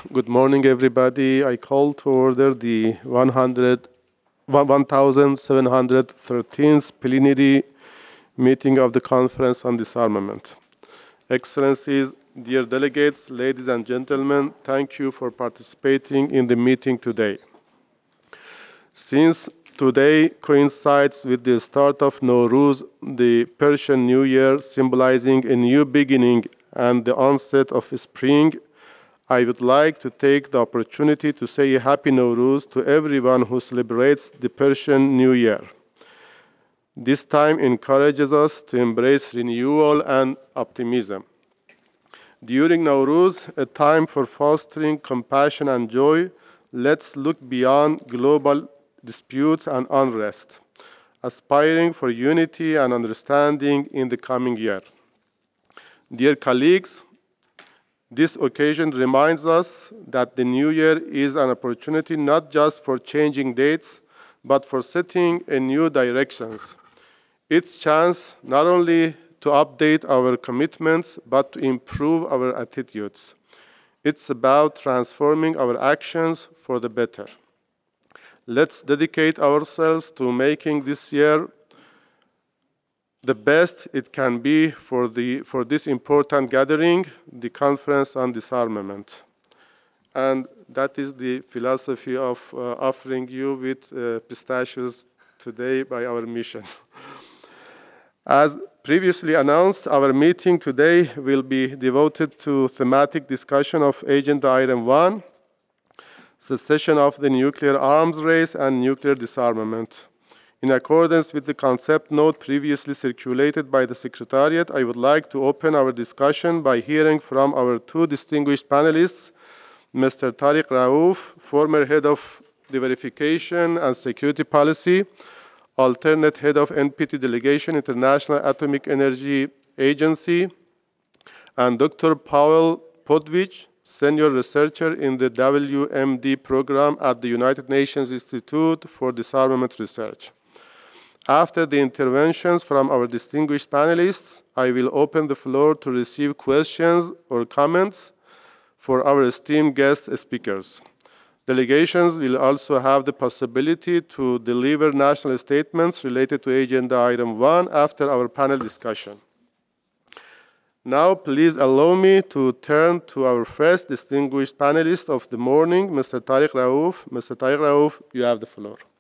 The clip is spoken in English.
Good morning, everybody. I call to order the 1713th plenary meeting of the Conference on Disarmament. Excellencies, dear delegates, ladies and gentlemen, thank you for participating in the meeting today. Since today coincides with the start of Nowruz, the Persian New Year, symbolizing a new beginning and the onset of spring, I would like to take the opportunity to say a Happy Nowruz to everyone who celebrates the Persian New Year. This time encourages us to embrace renewal and optimism. During Nowruz, a time for fostering compassion and joy, let's look beyond global disputes and unrest, aspiring for unity and understanding in the coming year. Dear colleagues, this occasion reminds us that the new year is an opportunity not just for changing dates, but for setting a new directions. It's chance not only to update our commitments, but to improve our attitudes. It's about transforming our actions for the better. Let's dedicate ourselves to making this year the best it can be for this important gathering, the Conference on Disarmament. And that is the philosophy of offering you with pistachios today by our mission. As previously announced, our meeting today will be devoted to thematic discussion of Agenda Item 1, cessation of the nuclear arms race and nuclear disarmament. In accordance with the concept note previously circulated by the Secretariat, I would like to open our discussion by hearing from our two distinguished panelists, Mr. Tariq Raouf, former head of the Verification and Security Policy, alternate head of NPT Delegation, International Atomic Energy Agency, and Dr. Pavel Podvich, senior researcher in the WMD program at the United Nations Institute for Disarmament Research. After the interventions from our distinguished panelists, I will open the floor to receive questions or comments for our esteemed guest speakers. Delegations will also have the possibility to deliver national statements related to Agenda Item 1 after our panel discussion. Now, please allow me to turn to our first distinguished panelist of the morning, Mr. Tariq Raouf. Mr. Tariq Raouf, you have the floor.